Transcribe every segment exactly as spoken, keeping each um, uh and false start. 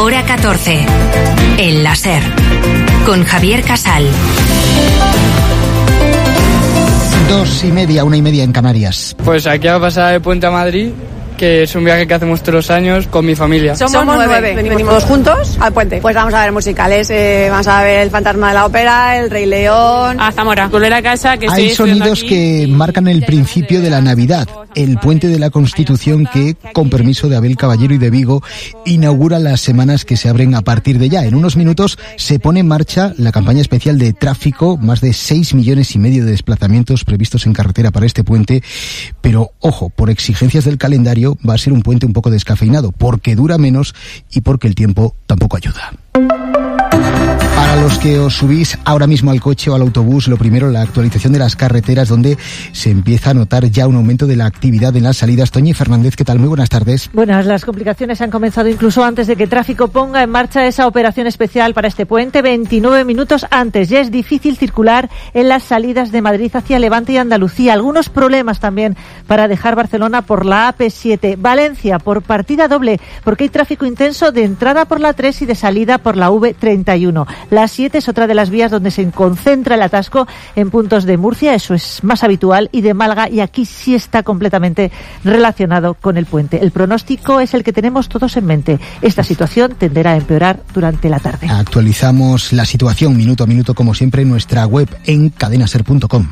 Hora catorce. El láser. Con Javier Casal. Dos y media, una y media en Canarias. Pues aquí va a pasar el puente a Madrid, que es un viaje que hacemos todos los años con mi familia. Somos, Somos nueve, nueve. Venimos, venimos todos juntos al puente. Pues vamos a ver musicales, eh, vamos a ver El Fantasma de la Ópera, El Rey León... A Zamora, volver a casa. Que Hay sonidos que marcan el principio de la Navidad. El puente de la Constitución que, con permiso de Abel Caballero y de Vigo, inaugura las semanas que se abren a partir de ya. En unos minutos se pone en marcha la campaña especial de tráfico, más de seis millones y medio de desplazamientos previstos en carretera para este puente. Pero, ojo, por exigencias del calendario, va a ser un puente un poco descafeinado, porque dura menos y porque el tiempo tampoco ayuda. Para los que os subís ahora mismo al coche o al autobús, lo primero, la actualización de las carreteras, donde se empieza a notar ya un aumento de la actividad en las salidas. Toñi Fernández, ¿qué tal? Muy buenas tardes. Buenas, las complicaciones han comenzado incluso antes de que Tráfico ponga en marcha esa operación especial para este puente, veintinueve minutos antes. Ya es difícil circular en las salidas de Madrid hacia Levante y Andalucía. Algunos problemas también para dejar Barcelona por la A P siete. Valencia por partida doble, porque hay tráfico intenso de entrada por la tres y de salida por la V treinta y uno. La siete es otra de las vías donde se concentra el atasco en puntos de Murcia, eso es más habitual, y de Málaga, y aquí sí está completamente relacionado con el puente. El pronóstico es el que tenemos todos en mente. Esta situación tenderá a empeorar durante la tarde. Actualizamos la situación minuto a minuto, como siempre, en nuestra web en cadena ser punto com.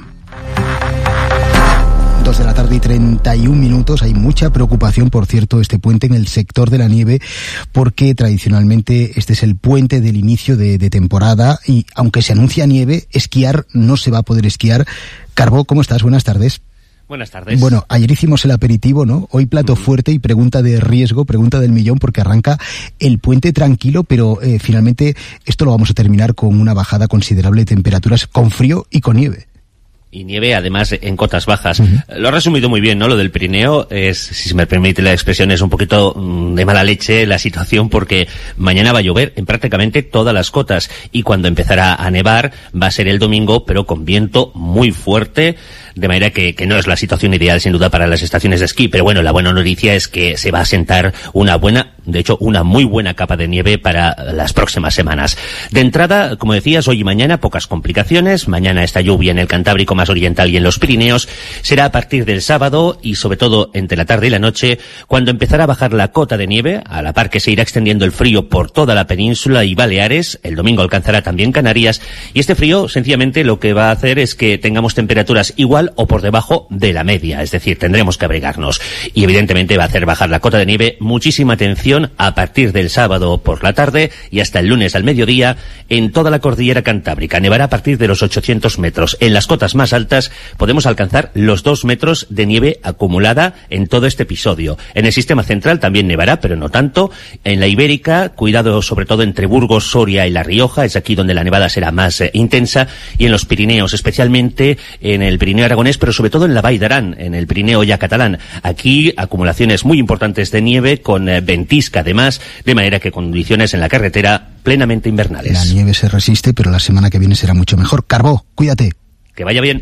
Dos de la tarde y treinta y un minutos. Hay mucha preocupación, por cierto, este puente en el sector de la nieve, porque tradicionalmente este es el puente del inicio de, de temporada y aunque se anuncia nieve, esquiar no se va a poder esquiar. Carbó, ¿cómo estás? Buenas tardes. Buenas tardes. Bueno, ayer hicimos el aperitivo, ¿no? Hoy plato fuerte y pregunta de riesgo, pregunta del millón, porque arranca el puente tranquilo, pero eh, finalmente esto lo vamos a terminar con una bajada considerable de temperaturas, con frío y con nieve. Y nieve, además, en cotas bajas. Uh-huh. Lo has resumido muy bien, ¿no? Lo del Pirineo es, si se me permite la expresión, es un poquito de mala leche la situación, porque mañana va a llover en prácticamente todas las cotas y cuando empezará a nevar va a ser el domingo, pero con viento muy fuerte, de manera que, que no es la situación ideal, sin duda, para las estaciones de esquí. Pero bueno, la buena noticia es que se va a sentar una buena, de hecho, una muy buena capa de nieve para las próximas semanas. De entrada, como decías, hoy y mañana pocas complicaciones. Mañana esta lluvia en el Cantábrico más oriental y en los Pirineos será a partir del sábado y sobre todo entre la tarde y la noche, cuando empezará a bajar la cota de nieve, a la par que se irá extendiendo el frío por toda la península y Baleares. El domingo alcanzará también Canarias, y este frío sencillamente lo que va a hacer es que tengamos temperaturas igual o por debajo de la media, es decir, tendremos que abrigarnos y evidentemente va a hacer bajar la cota de nieve. Muchísima atención a partir del sábado por la tarde y hasta el lunes al mediodía en toda la cordillera cantábrica. Nevará a partir de los ochocientos metros. En las cotas más altas podemos alcanzar los dos metros de nieve acumulada en todo este episodio. En el sistema central también nevará, pero no tanto. En la Ibérica, cuidado sobre todo entre Burgos, Soria y La Rioja, es aquí donde la nevada será más eh, intensa, y en los Pirineos, especialmente en el Pirineo aragonés, pero sobre todo en la Vall d'Aran, en el Pirineo ya catalán. Aquí acumulaciones muy importantes de nieve con eh, ventisca además, de manera que condiciones en la carretera plenamente invernales. La nieve se resiste, pero la semana que viene será mucho mejor. Carbó, cuídate. Que vaya bien.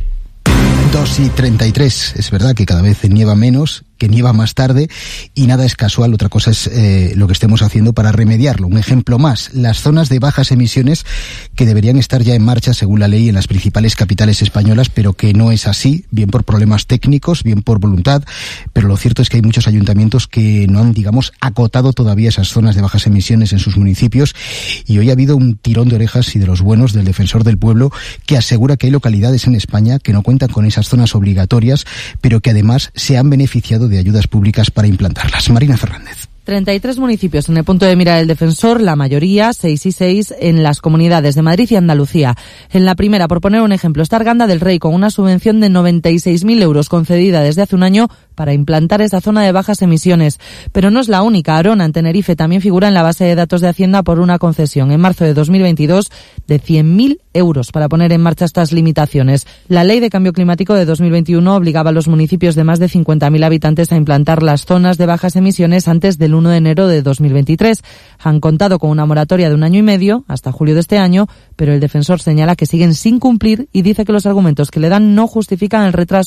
dos y treinta y tres. Es verdad que cada vez nieva menos, que nieva más tarde, y nada es casual. Otra cosa es eh, lo que estemos haciendo para remediarlo. Un ejemplo más, las zonas de bajas emisiones, que deberían estar ya en marcha según la ley en las principales capitales españolas, pero que no es así, bien por problemas técnicos, bien por voluntad. Pero lo cierto es que hay muchos ayuntamientos que no han, digamos, acotado todavía esas zonas de bajas emisiones en sus municipios, y hoy ha habido un tirón de orejas y de los buenos del Defensor del Pueblo, que asegura que hay localidades en España que no cuentan con esas zonas obligatorias, pero que además se han beneficiado de ayudas públicas para implantarlas. Marina Fernández. treinta y tres municipios en el punto de mira del Defensor, la mayoría, seis y seis, en las comunidades de Madrid y Andalucía. En la primera, por poner un ejemplo, está Arganda del Rey, con una subvención de noventa y seis mil euros concedida desde hace un año para implantar esa zona de bajas emisiones. Pero no es la única. Arona, en Tenerife, también figura en la base de datos de Hacienda por una concesión en marzo de dos mil veintidós de cien mil euros para poner en marcha estas limitaciones. La Ley de Cambio Climático de dos mil veintiuno obligaba a los municipios de más de cincuenta mil habitantes a implantar las zonas de bajas emisiones antes del uno de enero de dos mil veintitrés. Han contado con una moratoria de un año y medio, hasta julio de este año, pero el Defensor señala que siguen sin cumplir y dice que los argumentos que le dan no justifican el retraso